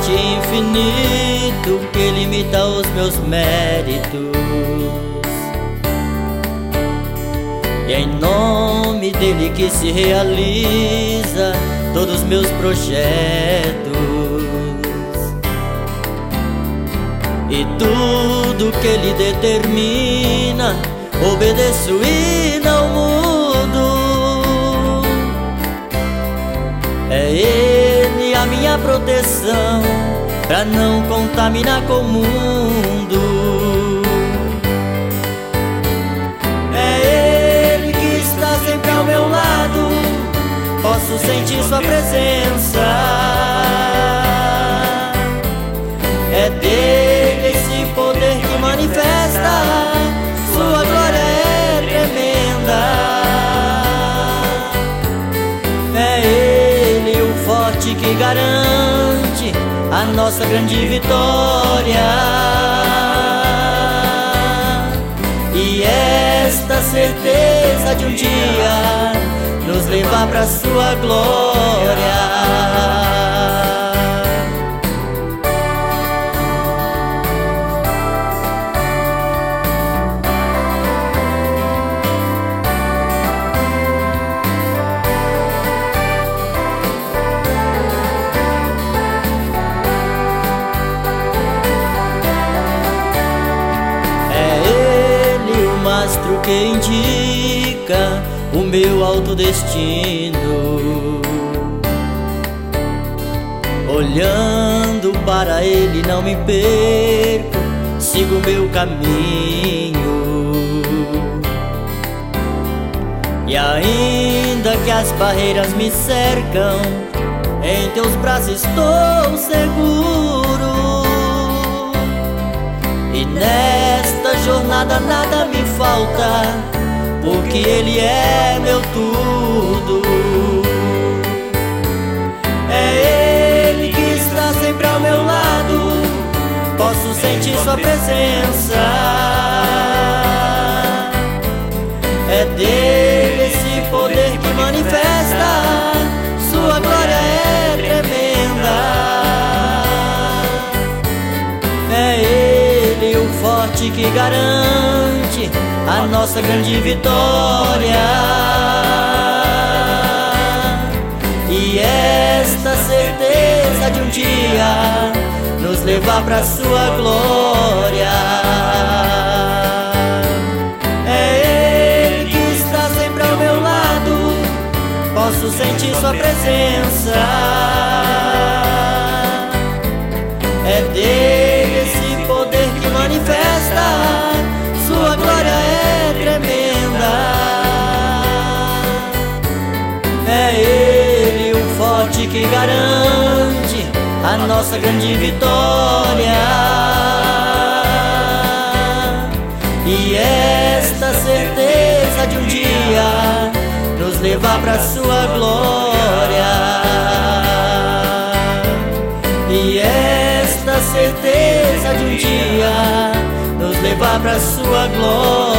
forte e infinito que limita os meus méritos. E é em nome dele que se realiza todos os meus projetos. E tudo que ele determina, obedeço e não mudo. É ele a minha proteção, pra não contaminar com o mundo. É ele que está sempre ao meu lado, posso sentir sua presença. É dele esse poder que manifesta, sua glória é tremenda. É ele o forte que garante a nossa grande vitória. E esta certeza de um dia nos levar pra sua glória. Que indica o meu alto destino. Olhando para ele não me perco, sigo meu caminho. E ainda que as barreiras me cercam, em teus braços estou seguro. E nesta jornada nada me falta, porque ele é meu tudo. É ele que está sempre ao meu lado, posso sentir sua presença. É dele esse poder que manifesta, sua glória é tremenda. É ele o forte que garante a nossa grande vitória. E esta certeza de um dia nos levar pra sua glória. É ele que está sempre ao meu lado, posso sentir sua presença. É dele esse poder que manifesta, sua glória é tremenda. É ele o forte que garante a nossa grande vitória. E esta certeza de um dia nos levar pra sua glória. E esta certeza de um dia nos levar pra sua glória.